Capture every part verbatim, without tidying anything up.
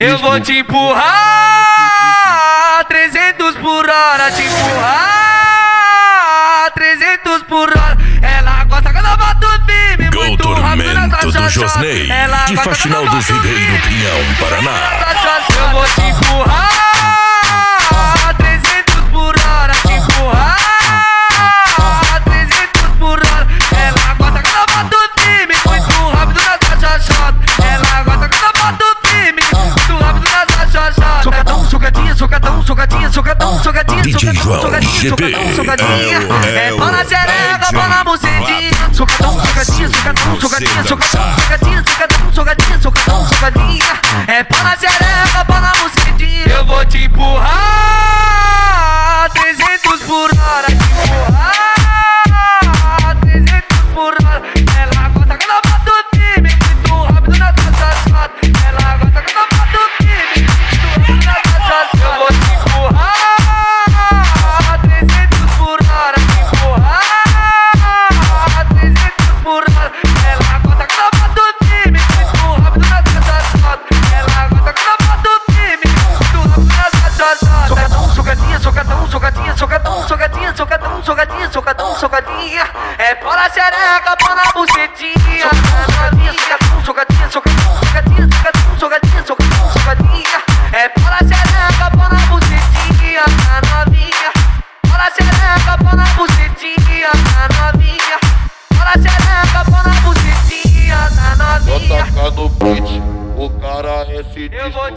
Eu vou te empurrar trezentos por hora, te empurrar trezentos por hora. Ela gosta quando eu boto firme, muito rápido nessa Tormento do Josney, de Faxinal dos Ribeiro, Pinhão, Paraná. Eu vou te empurrar trezentos por hora, te empurrar trezentos por hora. Ela gosta quando eu boto firme, muito rápido nessa chachota. Ela gosta quando eu boto firme, muito rápido nessa chachota. Socadão, socadinha, socadão, socadinha, socadão, socadinha, D J João, socadinha, G P. socadão, socadinha. É pau na xereca, pau na bucetinha. Socadão, socadinha, socadão, socadinha, socadão, socadinha, socadão, socadinha, socadão, socadinha. É pau na xereca, pau na bucetinha. Eu vou te empurrar trezentos por hora, te empurrar trezentos por hora. Ela gosta quando eu boto firme, muito rápido na chachota. Ela gosta quando eu boto firme, muito rápido na chachota. Eu vou te empurrar trezentos por hora, te empurrar trezentos por hora. Ela gosta quando eu boto firme, muito rápido na chachota. Ela gosta quando eu boto firme, muito rápido na chachota. Socadão, socadinha, socadão, socadinha, socadão, socadinha, socadão, socadinha, socadão, socadinha. É pau na xereca, pau na bucetinha. Socadinha, socadinha, socadinha, socadinha, socadinha, socadinha, socadinha, socadinha. É pau na xereca, pau na bucetinha, na novinha. Pau na xereca, pau na bucetinha, na novinha. Pau na xereca, pau na bucetinha, na novinha. Vou tocar no beat, o cara é sinistro. Eu vou te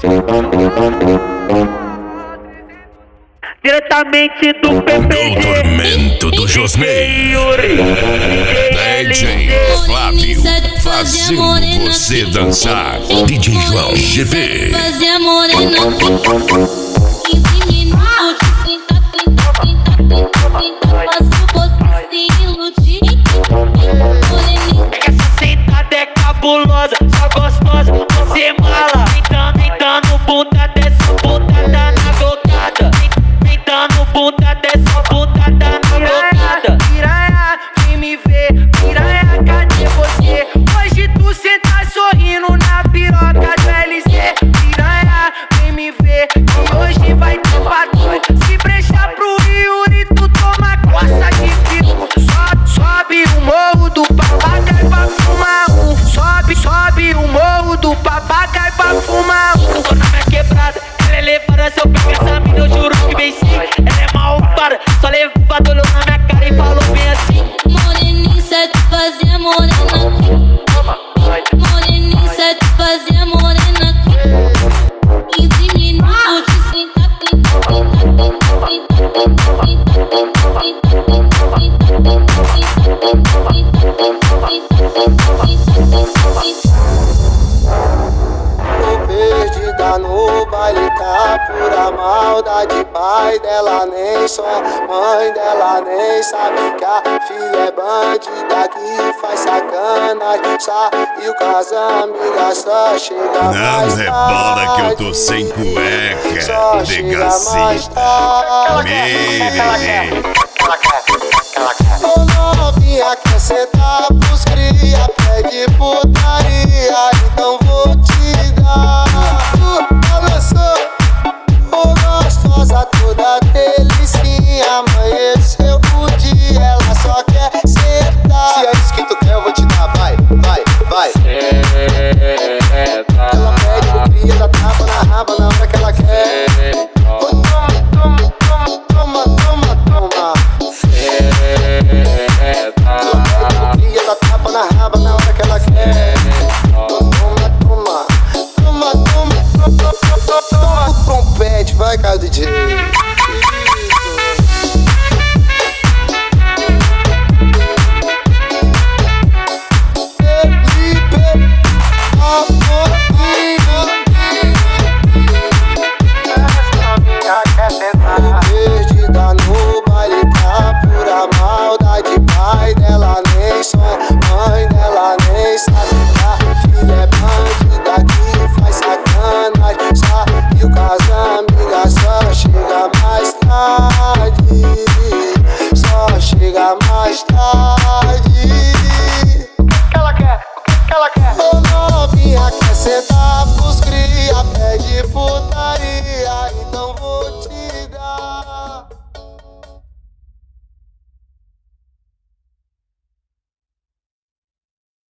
diretamente do P P G, O Tormento do Josney, D J Flávio, fazendo você dançar. D J João, G P. Fazer a morena quinze minutos de sentar, tentar, tentar, tentar, tentar. Faço você se iludir. Moreninha. essa sentada é cabulosa, só gostosa, você mala. Tentando, tentando, bunda dessa, bundada na gocada. Tentando, bunda dessa, bundada na gocada. Piranha, vem me ver, piranha, cadê você? Hoje tu senta sorrindo na piroca do L C. Piranha, vem me ver, que hoje vai ter patrão. Se brechar pro Yuri, tu toma coça de pico. Sobe, sobe o morro do papagaio pra fumar um. Sobe, sobe o morro do papagaio pra fumar um. Eu tô na minha quebrada, ela é levada, se eu pego essa mina eu juro que vem sim. Ela é malvada, só levado, olhou na minha cara e falou bem assim. Moreninha, satisfazer a morena. Moreninha, satisfazer a morena. quinze minutos de sentar, tentar, tentar, tentar, tentar, tentar, tentar, tentar, Perdida no baile, tá pura maldade. Pai dela nem só, mãe dela nem sabe que a filha é bandida que faz sacanagem. Saiu com as amigas, só chega mais Não tarde. rebola que eu tô sem cueca, Só chega mais negacita. tarde. Menino. Ô novinha, quer sentar pros cria, pede putaria, então vou te dar. Balançou, ô gostosa, toda delicinha. Amanheceu o dia, ela só quer sentar. Se é isso que tu quer, eu vou te dar, vai, vai, vai. Ela pede pro cria, dá tapa na raba na hora que ela quer. Ô, toma, toma, toma, toma, toma, toma. Ela pede pro cria, dá tapa na raba na hora que ela quer. Toma, toma, toma, toma, toma, toma, toma o trompete, vai, cara do D J. Felipe, amorzinho. Perdida no baile, tá pura maldade. Pai dela nem só, mãe dela nem sabe que a filha é bandida que faz sacanagem. Saiu com as amigas, só chega mais tarde. Só chega mais tarde.